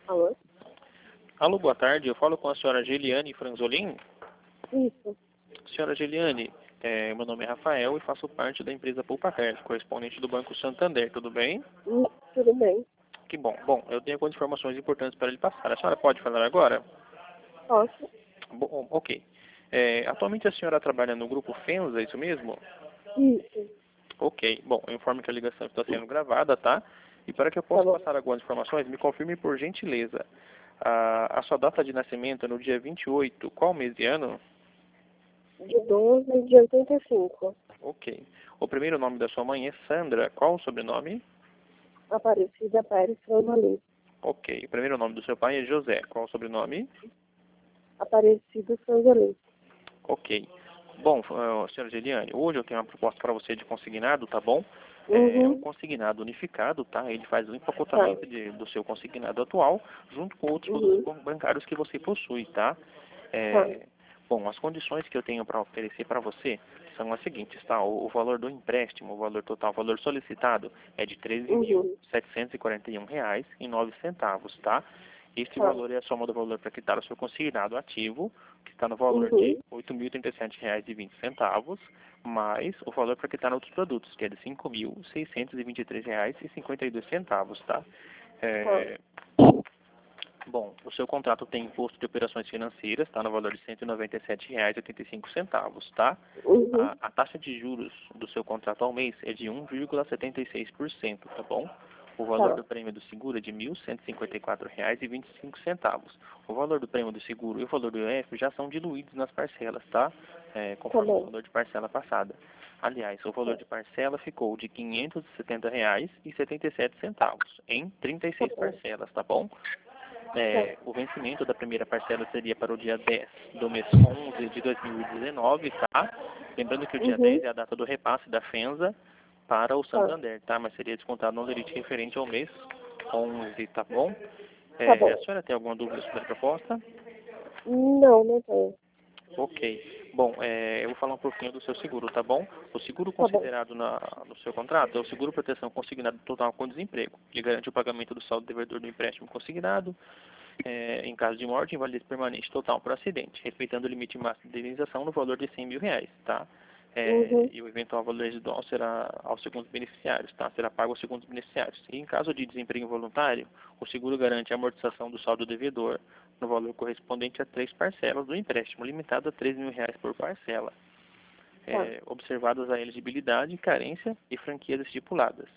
Alô? Alô, boa tarde. Eu falo com a senhora Geliane Franzolin. Isso. Senhora Geliane, meu nome é Rafael e faço parte da empresa Poupacash, correspondente do Banco Santander. Tudo bem? Tudo bem. Que bom. Bom, eu tenho algumas informações importantes para lhe passar. A senhora pode falar agora? Posso? Bom, ok. Atualmente a senhora trabalha no grupo FENSA, é isso mesmo? Isso. Ok. Bom, eu informo que a ligação está sendo gravada, tá? E para que eu possa Bom. passar algumas informações, me confirme por gentileza. A sua data de nascimento é no dia 28, qual mês e ano? De 12 de 85. Ok. O primeiro nome da sua mãe é Sandra. Qual o sobrenome? Aparecida Pérez Franzolin. Ok. O primeiro nome do seu pai é José. Qual o sobrenome? Aparecido Franzolin. Ok. Bom, senhora Geliane, hoje eu tenho uma proposta para você de consignado, tá bom? É um Uhum. consignado unificado, tá? Ele faz o Tá. empacotamento do seu consignado atual junto com outros Uhum. produtos bancários que você possui, tá? Tá. Bom, as condições que eu tenho para oferecer para você são as seguintes, tá? O valor do empréstimo, o valor total, o valor solicitado é de R$ Uhum. 13.741,09, tá? Este Tá. valor é a soma do valor para quitar o seu consignado ativo, que está no valor de Uhum. R$ 8.037,20, mais o valor para quitar outros produtos, que é de R$ 5.623,52, tá? Tá. É, Bom, o seu contrato tem imposto de operações financeiras, está no valor de R$ 197,85, tá? Uhum. A taxa de juros do seu contrato ao mês é de 1,76%, tá bom? O valor Tá. do prêmio do seguro é de R$ 1.154,25. O valor do prêmio do seguro e o valor do IOF já são diluídos nas parcelas, tá? Tá Conforme o bom. valor de parcela passada. Aliás, o valor Tá. de parcela ficou de R$ 570,77 em Tá 36 bom. parcelas, tá bom? Tá. O vencimento da primeira parcela seria para o dia 10 do mês 11 de 2019, tá? Lembrando que o dia 10 Uhum. é a data do repasse da FENSA para o Tá. Santander, tá? Mas seria descontado no limite referente ao mês 11, tá bom? Tá A bom. senhora tem alguma dúvida sobre a proposta? Não, não tenho. Ok. Bom, eu vou falar um pouquinho do seu seguro, tá bom? O seguro Tá bom. considerado no seu contrato é o seguro proteção consignado total com desemprego. Ele garante o pagamento do saldo devedor do empréstimo consignado, em caso de morte, invalidez permanente total por acidente, respeitando o limite máximo de indenização no valor de R$ 100.000, tá? Uhum. E o eventual valor residual será aos segundos beneficiários, tá? Será pago aos segundos beneficiários. E em caso de desemprego voluntário, o seguro garante a amortização do saldo devedor no valor correspondente a 3 parcelas do empréstimo, limitado a R$ 3.000 por parcela, Tá. observadas a elegibilidade, carência e franquias estipuladas.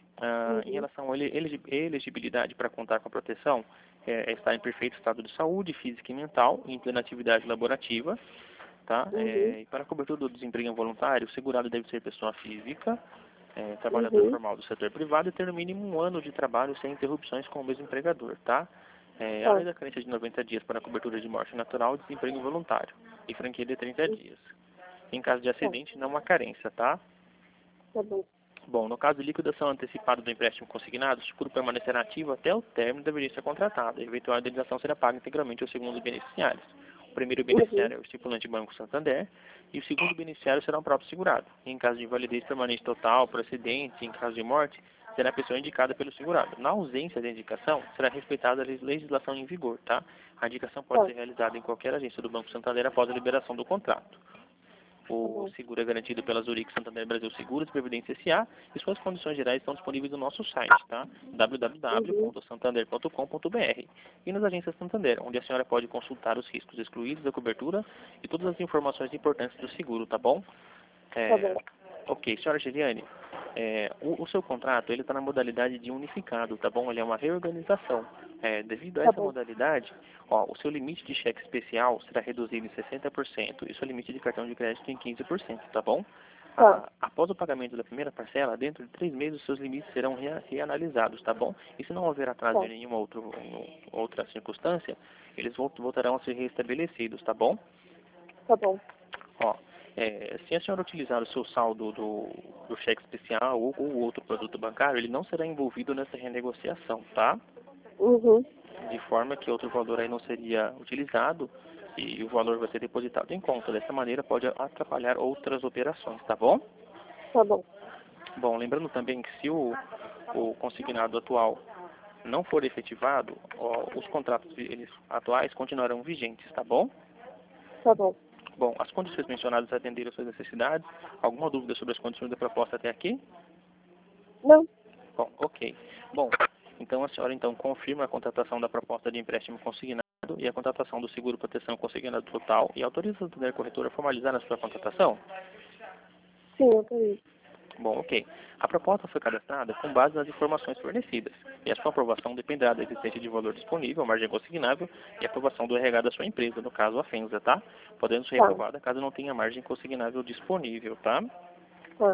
Em Uhum. relação à elegibilidade para contar com a proteção, estar em perfeito estado de saúde, física e mental, em plena atividade laborativa, tá? Uhum. E para a cobertura do desemprego involuntário, o segurado deve ser pessoa física, trabalhador Uhum. formal do setor privado e ter no mínimo 1 ano de trabalho sem interrupções com o mesmo empregador, tá? Tá. Além da carência de 90 dias para a cobertura de morte natural e desemprego involuntário, e franquia de 30 dias. Em caso de Tá. acidente, não há carência, tá? Tá bom. Bom, no caso de liquidação antecipada do empréstimo consignado, o seguro permanecerá ativo até o término da vigência contratada. A eventual indenização será paga integralmente aos segundos beneficiários. O primeiro Uhum. beneficiário é o estipulante Banco Santander e o segundo beneficiário será o próprio segurado. Em caso de invalidez permanente total, por acidente, em caso de morte, será a pessoa indicada pelo segurado. Na ausência da indicação, será respeitada a legislação em vigor, tá? A indicação pode Tá. ser realizada em qualquer agência do Banco Santander após a liberação do contrato. Tá O bom. seguro é garantido pela Zurich Santander Brasil Seguros e Previdência S.A. e suas condições gerais estão disponíveis no nosso site, tá? Uhum. www.santander.com.br e nas agências Santander, onde a senhora pode consultar os riscos excluídos da cobertura e todas as informações importantes do seguro, tá bom? Tá bom. Ok, senhora Geliane, o seu contrato ele está na modalidade de unificado, tá bom? Ele é uma reorganização. Devido a Tá essa bom. modalidade, o seu limite de cheque especial será reduzido em 60% e o seu limite de cartão de crédito em 15%, tá bom? Tá. Após o pagamento da primeira parcela, dentro de 3 meses, os seus limites serão reanalisados, tá bom? E se não houver atraso Tá. em nenhuma outra circunstância, eles voltarão a ser restabelecidos, tá bom? Tá bom. Ó, se a senhora utilizar o seu saldo do cheque especial ou outro produto bancário, ele não será envolvido nessa renegociação, tá? Uhum. De forma que outro valor aí não seria utilizado e o valor vai ser depositado em conta. Dessa maneira pode atrapalhar outras operações, tá bom? Tá bom. Bom, lembrando também que se o consignado atual não for efetivado, os contratos atuais continuarão vigentes, tá bom? Tá bom. Bom, as condições mencionadas atenderam às suas necessidades. Alguma dúvida sobre as condições da proposta até aqui? Não. Bom, ok. Bom, então a senhora confirma a contratação da proposta de empréstimo consignado e a contratação do seguro proteção consignado total e autoriza a Santander Corretora a formalizar a sua contratação? Sim, autorizo. Bom, ok. A proposta foi cadastrada com base nas informações fornecidas e a sua aprovação dependerá da existência de valor disponível, margem consignável e aprovação do RH da sua empresa, no caso a FENSA, tá? Podendo ser reprovada caso não tenha margem consignável disponível, tá? Tá.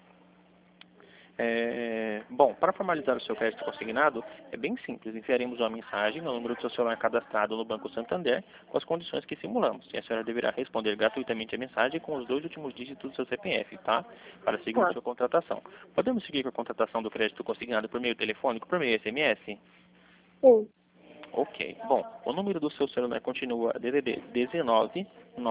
Bom, para formalizar o seu crédito consignado, é bem simples. Enviaremos uma mensagem no número do seu celular cadastrado no Banco Santander com as condições que simulamos. E a senhora deverá responder gratuitamente a mensagem com os 2 últimos dígitos do seu CPF, tá? Para seguir a sua contratação. Podemos seguir com a contratação do crédito consignado por meio telefônico, por meio SMS? Sim. Ok. Bom, o número do seu celular continua DDD 19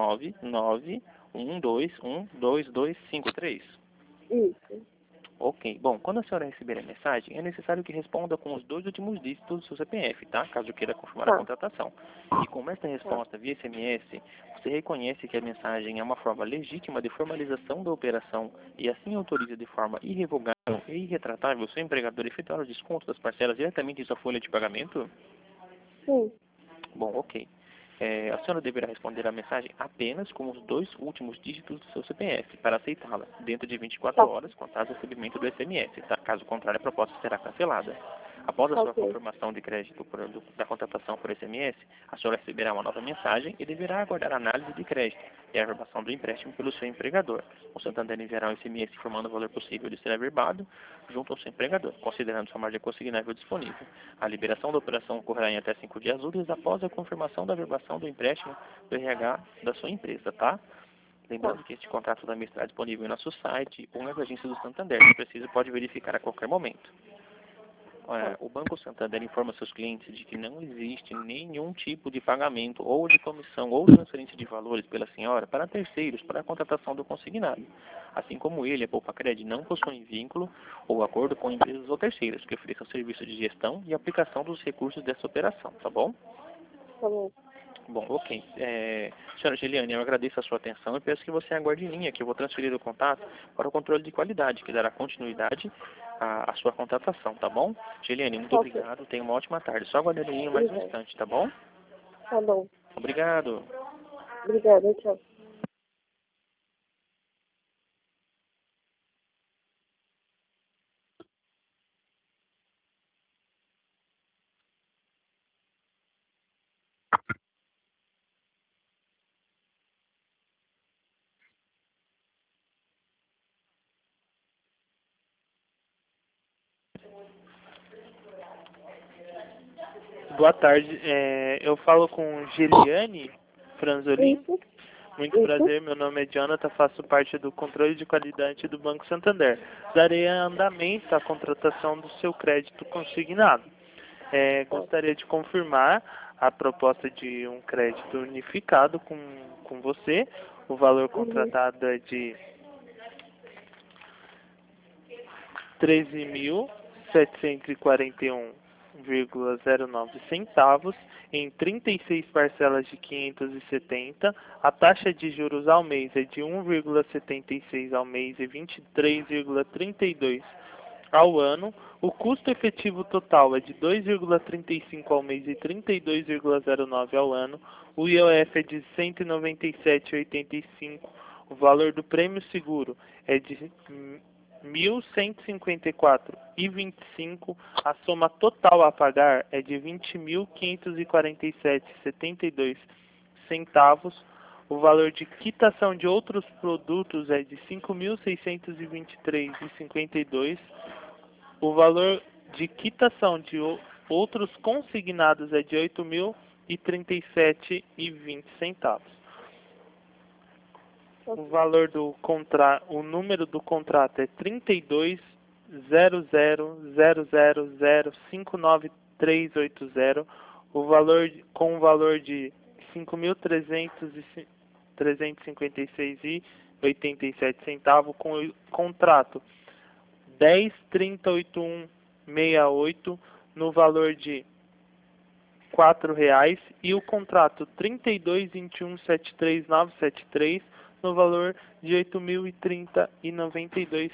99 121 2253. Isso. Ok. Bom, quando a senhora receber a mensagem, é necessário que responda com os 2 últimos dígitos do seu CPF, tá? Caso queira confirmar a contratação. E com esta resposta via SMS, você reconhece que a mensagem é uma forma legítima de formalização da operação e assim autoriza de forma irrevogável e irretratável o seu empregador a efetuar o desconto das parcelas diretamente em sua folha de pagamento? Sim. Bom, ok. A senhora deverá responder a mensagem apenas com os 2 últimos dígitos do seu CPF para aceitá-la, dentro de 24 horas, contados o recebimento do SMS, tá? Caso contrário, a proposta será cancelada. Após a sua confirmação de crédito da contratação por SMS, a senhora receberá uma nova mensagem e deverá aguardar a análise de crédito e a aprovação do empréstimo pelo seu empregador. O Santander enviará um SMS informando o valor possível de ser averbado junto ao seu empregador, considerando sua margem consignável disponível. A liberação da operação ocorrerá em até 5 dias úteis após a confirmação da averbação do empréstimo do RH da sua empresa, tá? Lembrando que este contrato também estará disponível em nosso site ou nas agências do Santander. Se precisa, pode verificar a qualquer momento. O Banco Santander informa seus clientes de que não existe nenhum tipo de pagamento ou de comissão ou transferência de valores pela senhora para terceiros para a contratação do consignado. Assim como ele, a Poupa-Cred, não possuem vínculo ou acordo com empresas ou terceiros que ofereçam serviço de gestão e aplicação dos recursos dessa operação, tá bom? Tá bom. Bom, ok. Senhora Geliane, eu agradeço a sua atenção e peço que você aguarde em linha, que eu vou transferir o contato para o controle de qualidade, que dará continuidade à sua contratação, tá bom? Geliane, muito obrigado, tenha uma ótima tarde. Só aguardar em linha mais um instante, tá bom? Tá bom. Obrigado. Obrigada, tchau. Boa tarde, eu falo com Geliane Franzolin. Isso. Muito prazer, meu nome é Jonathan, faço parte do controle de qualidade do Banco Santander. Darei andamento à contratação do seu crédito consignado. Gostaria de confirmar a proposta de um crédito unificado com você. O valor contratado é de 13.741,09 centavos em 36 parcelas de 570. A taxa de juros ao mês é de 1,76 ao mês e 23,32 ao ano. O custo efetivo total é de 2,35 ao mês e 32,09 ao ano. O IOF é de 197,85. O valor do prêmio seguro é de 1.154,25. A soma total a pagar é de 20.547,72 centavos. O valor de quitação de outros produtos é de 5.623,52. O valor de quitação de outros consignados é de 8.037,20 centavos. O valor do o número do contrato é 32.00.000.59380. O valor com o valor de 5.356,87 centavos, com o contrato 10.38168 no valor de R$ 4,00 e o contrato 32.21.73973 no valor de R$ 8.030,92.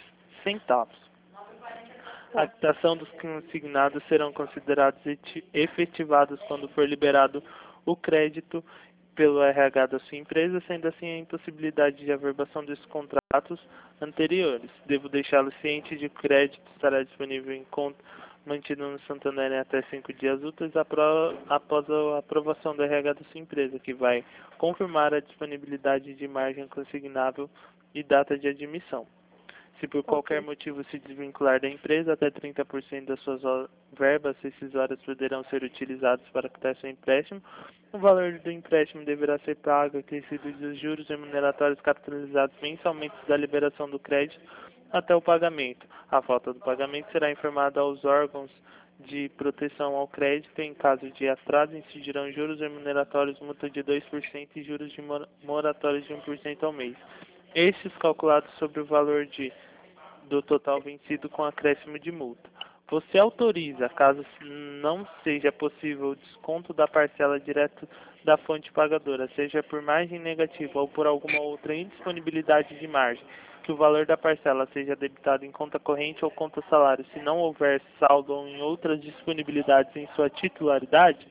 A quitação dos consignados serão considerados efetivados quando for liberado o crédito pelo RH da sua empresa, sendo assim a impossibilidade de averbação desses contratos anteriores. Devo deixá-lo ciente de que o crédito estará disponível em conta mantido no Santander em até 5 dias úteis após a aprovação do RH da sua empresa, que vai confirmar a disponibilidade de margem consignável e data de admissão. Se por qualquer motivo se desvincular da empresa, até 30% das suas verbas rescisórias poderão ser utilizadas para quitar seu empréstimo. O valor do empréstimo deverá ser pago, acrescido dos juros remuneratórios capitalizados mensalmente da liberação do crédito até o pagamento. A falta do pagamento será informada aos órgãos de proteção ao crédito. Em caso de atraso, incidirão juros remuneratórios, multa de 2% e juros de moratórios de 1% ao mês. Estes calculados sobre o valor do total vencido com acréscimo de multa. Você autoriza, caso não seja possível o desconto da parcela direto da fonte pagadora, seja por margem negativa ou por alguma outra indisponibilidade de margem, que o valor da parcela seja debitado em conta corrente ou conta salário, se não houver saldo ou em outras disponibilidades em sua titularidade?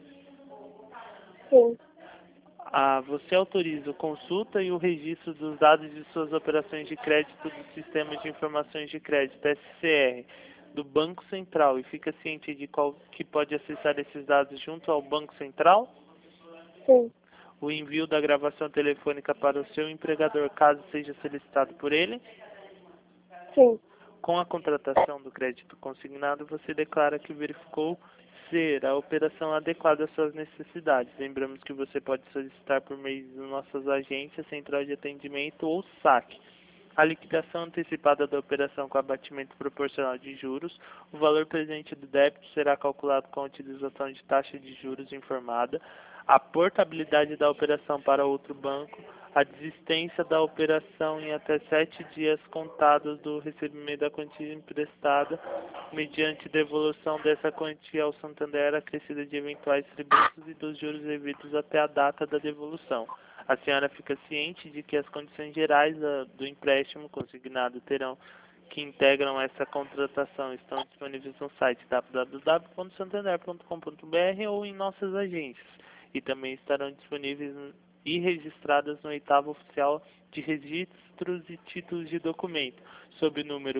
Sim. Você autoriza a consulta e o registro dos dados de suas operações de crédito do Sistema de Informações de Crédito, SCR, do Banco Central, e fica ciente de que pode acessar esses dados junto ao Banco Central? Sim. O envio da gravação telefônica para o seu empregador, caso seja solicitado por ele? Sim. Com a contratação do crédito consignado, você declara que verificou ser a operação adequada às suas necessidades. Lembramos que você pode solicitar por meio de nossas agências, central de atendimento ou saque. A liquidação antecipada da operação com abatimento proporcional de juros. O valor presente do débito será calculado com a utilização de taxa de juros informada. A portabilidade da operação para outro banco. A desistência da operação em até 7 dias contados do recebimento da quantia emprestada, mediante devolução dessa quantia ao Santander acrescida de eventuais tributos e dos juros devidos até a data da devolução. A senhora fica ciente de que as condições gerais do empréstimo consignado que integram essa contratação estão disponíveis no site www.santander.com.br ou em nossas agências, e também estarão disponíveis e registradas no 8º Oficial de Registros e Títulos de Documento, sob o número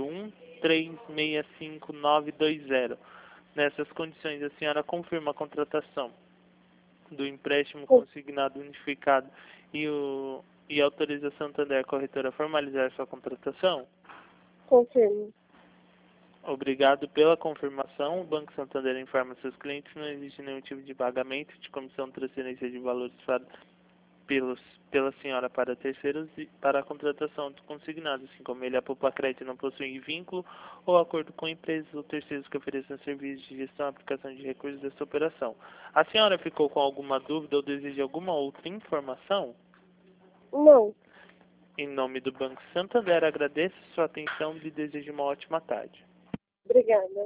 1365920. Nessas condições, a senhora confirma a contratação do empréstimo consignado unificado e autoriza a Santander Corretora a formalizar sua contratação? Confirmo. Obrigado pela confirmação. O Banco Santander informa seus clientes que não existe nenhum tipo de pagamento de comissão de transferência de valores pela senhora para terceiros e para a contratação do consignado, assim como ele, a Poupa Crédito, não possui vínculo ou acordo com empresas ou terceiros que ofereçam serviços de gestão e aplicação de recursos dessa operação. A senhora ficou com alguma dúvida ou deseja alguma outra informação? Não. Em nome do Banco Santander, agradeço sua atenção e desejo uma ótima tarde. Obrigada.